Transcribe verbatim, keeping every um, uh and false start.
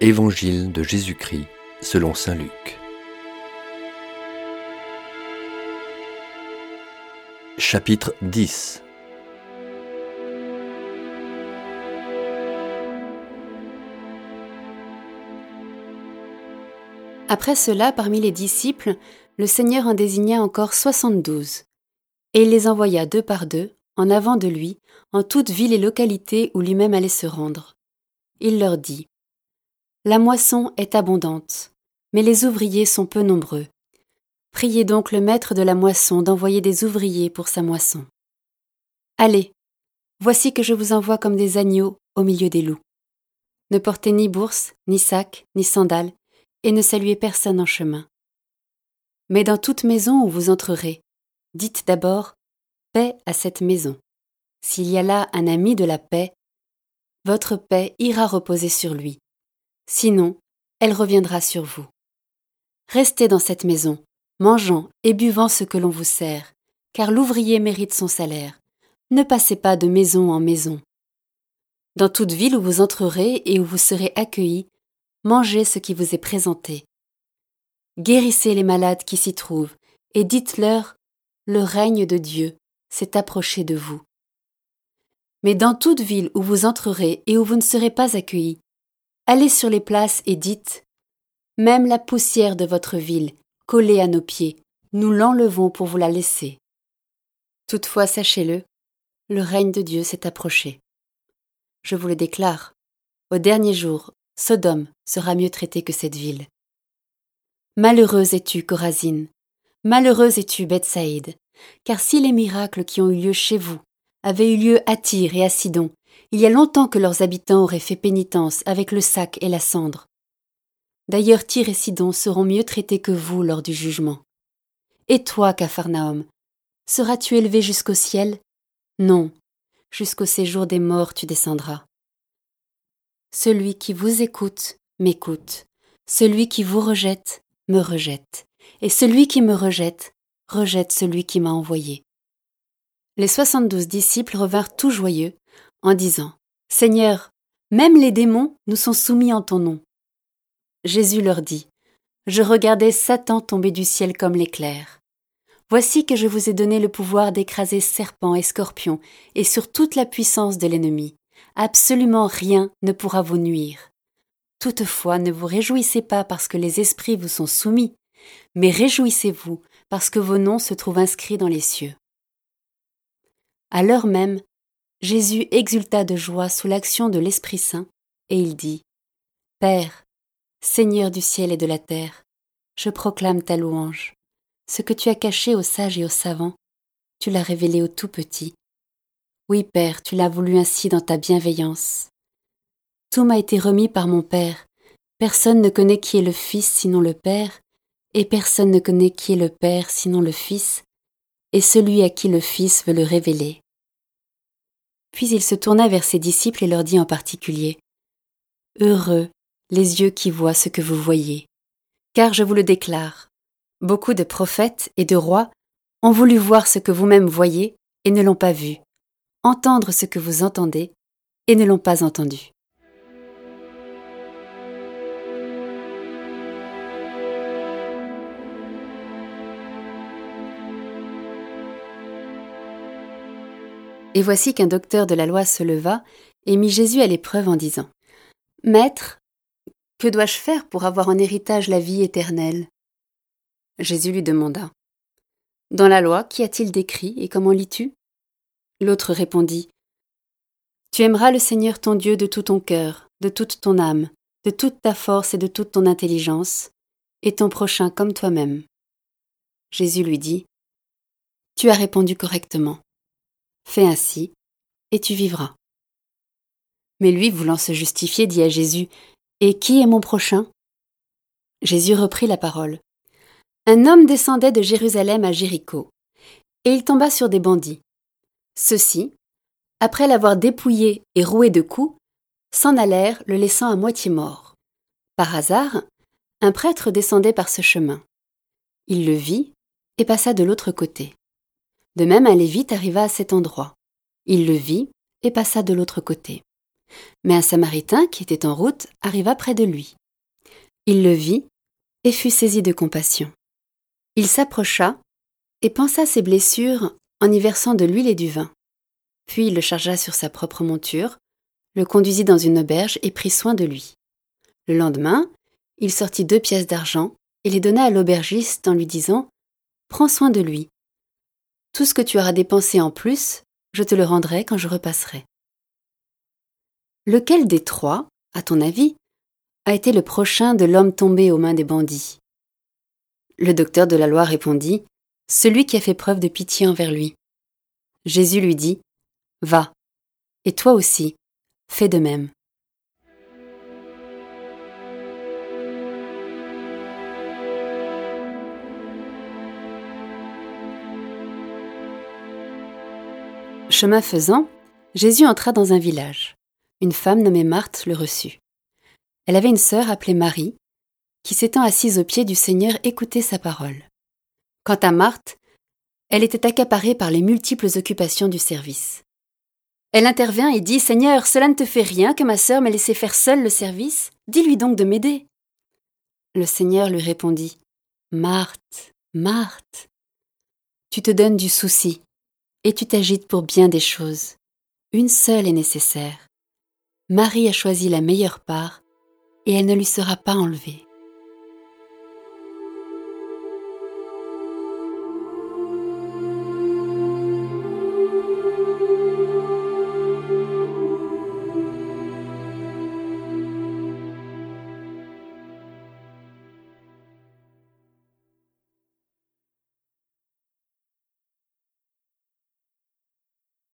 Évangile de Jésus-Christ selon saint Luc. Chapitre dix. Après cela, parmi les disciples, le Seigneur en désigna encore soixante-douze, et il les envoya deux par deux, en avant de lui, en toute ville et localité où lui-même allait se rendre. Il leur dit : « La moisson est abondante, mais les ouvriers sont peu nombreux. Priez donc le maître de la moisson d'envoyer des ouvriers pour sa moisson. Allez, voici que je vous envoie comme des agneaux au milieu des loups. Ne portez ni bourse, ni sac, ni sandales, et ne saluez personne en chemin. Mais dans toute maison où vous entrerez, dites d'abord « Paix à cette maison ». S'il y a là un ami de la paix, votre paix ira reposer sur lui. Sinon, elle reviendra sur vous. Restez dans cette maison, mangeant et buvant ce que l'on vous sert, car l'ouvrier mérite son salaire. Ne passez pas de maison en maison. Dans toute ville où vous entrerez et où vous serez accueillis, mangez ce qui vous est présenté. Guérissez les malades qui s'y trouvent, et dites-leur « Le règne de Dieu s'est approché de vous ». Mais dans toute ville où vous entrerez et où vous ne serez pas accueillis, allez sur les places et dites « Même la poussière de votre ville, collée à nos pieds, nous l'enlevons pour vous la laisser. Toutefois, sachez-le, le règne de Dieu s'est approché. Je vous le déclare, au dernier jour, Sodome sera mieux traitée que cette ville. Malheureuse es-tu, Chorazine, malheureuse es-tu, Bethsaïde, car si les miracles qui ont eu lieu chez vous avaient eu lieu à Tyr et à Sidon, il y a longtemps que leurs habitants auraient fait pénitence avec le sac et la cendre. D'ailleurs, Tyr et Sidon seront mieux traités que vous lors du jugement. Et toi, Capharnaüm, seras-tu élevé jusqu'au ciel ? Non, jusqu'au séjour des morts tu descendras. Celui qui vous écoute, m'écoute. Celui qui vous rejette, me rejette. Et celui qui me rejette, rejette celui qui m'a envoyé. Les soixante-douze disciples revinrent tout joyeux, en disant : « Seigneur, même les démons nous sont soumis en ton nom. » Jésus leur dit : « Je regardais Satan tomber du ciel comme l'éclair. Voici que je vous ai donné le pouvoir d'écraser serpents et scorpions et sur toute la puissance de l'ennemi. Absolument rien ne pourra vous nuire. Toutefois, ne vous réjouissez pas parce que les esprits vous sont soumis, mais réjouissez-vous parce que vos noms se trouvent inscrits dans les cieux. » À l'heure même, Jésus exulta de joie sous l'action de l'Esprit Saint, et il dit : « Père, Seigneur du ciel et de la terre, je proclame ta louange. Ce que tu as caché aux sages et aux savants, tu l'as révélé aux tout petits. Oui, Père, tu l'as voulu ainsi dans ta bienveillance. Tout m'a été remis par mon Père. Personne ne connaît qui est le Fils sinon le Père, et personne ne connaît qui est le Père sinon le Fils, et celui à qui le Fils veut le révéler. » Puis il se tourna vers ses disciples et leur dit en particulier : « Heureux les yeux qui voient ce que vous voyez, car je vous le déclare, beaucoup de prophètes et de rois ont voulu voir ce que vous-même voyez et ne l'ont pas vu, entendre ce que vous entendez et ne l'ont pas entendu. » Et voici qu'un docteur de la loi se leva et mit Jésus à l'épreuve en disant : « Maître, que dois-je faire pour avoir en héritage la vie éternelle ? » Jésus lui demanda : « Dans la loi, qu'y a-t-il d'écrit et comment lis-tu ? » L'autre répondit : « Tu aimeras le Seigneur ton Dieu de tout ton cœur, de toute ton âme, de toute ta force et de toute ton intelligence, et ton prochain comme toi-même. » Jésus lui dit : « Tu as répondu correctement. Fais ainsi, et tu vivras. » Mais lui, voulant se justifier, dit à Jésus : « Et qui est mon prochain ? » Jésus reprit la parole. Un homme descendait de Jérusalem à Jéricho, et il tomba sur des bandits. Ceux-ci, après l'avoir dépouillé et roué de coups, s'en allèrent, le laissant à moitié mort. Par hasard, un prêtre descendait par ce chemin. Il le vit et passa de l'autre côté. De même, un lévite arriva à cet endroit. Il le vit et passa de l'autre côté. Mais un Samaritain qui était en route arriva près de lui. Il le vit et fut saisi de compassion. Il s'approcha et pansa ses blessures en y versant de l'huile et du vin. Puis il le chargea sur sa propre monture, le conduisit dans une auberge et prit soin de lui. Le lendemain, il sortit deux pièces d'argent et les donna à l'aubergiste en lui disant « Prends soin de lui. Tout ce que tu auras dépensé en plus, je te le rendrai quand je repasserai. » Lequel des trois, à ton avis, a été le prochain de l'homme tombé aux mains des bandits ? Le docteur de la loi répondit « Celui qui a fait preuve de pitié envers lui. » Jésus lui dit « Va, et toi aussi, fais de même. » Chemin faisant, Jésus entra dans un village. Une femme nommée Marthe le reçut. Elle avait une sœur appelée Marie, qui s'étant assise aux pieds du Seigneur écoutait sa parole. Quant à Marthe, elle était accaparée par les multiples occupations du service. Elle intervint et dit « Seigneur, cela ne te fait rien que ma sœur m'ait laissé faire seule le service ? Dis-lui donc de m'aider. » Le Seigneur lui répondit « Marthe, Marthe, tu te donnes du souci et tu t'agites pour bien des choses. Une seule est nécessaire. Marie a choisi la meilleure part et elle ne lui sera pas enlevée. »